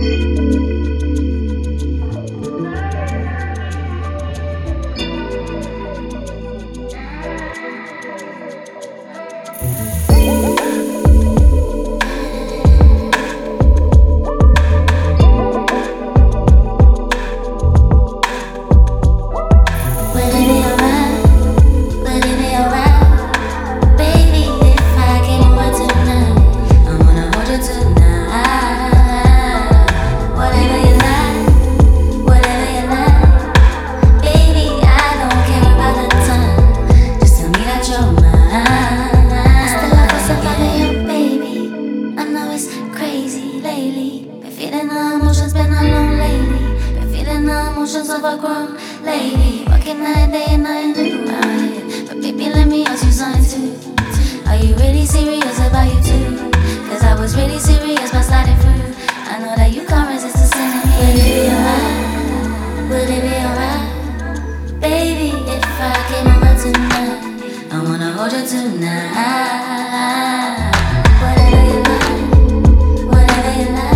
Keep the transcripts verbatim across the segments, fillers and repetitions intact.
Emotions overgrown lately. Working night, day and night, new out here. But baby, let me ask you something too. Are you really serious about you too? Cause I was really serious by sliding through. I know that you can't resist the sin in me. Would it be alright? Would it be alright? Baby, if I came over tonight, I wanna hold you tonight. Whatever you like, whatever you like.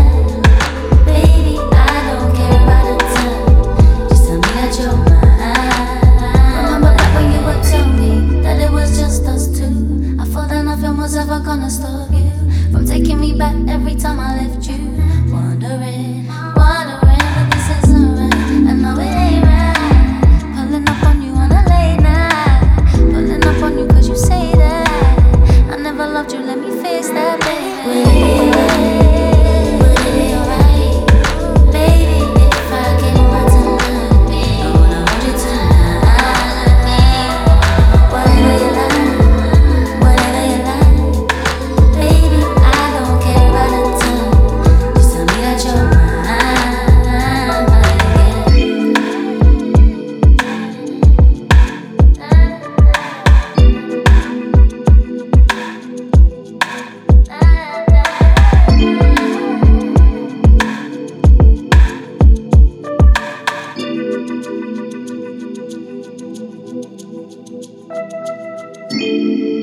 Was ever gonna stop you from taking me back every time I left you? Wondering, wondering, but this isn't right. I know it ain't right. Pulling up on you on a late night, pulling up on you cause you say that I never loved you, let me face that, baby. Would it be alright? Would it be alright? Baby, if I came over tonight, I wanna hold you tonight. Whatever you like. Thank you.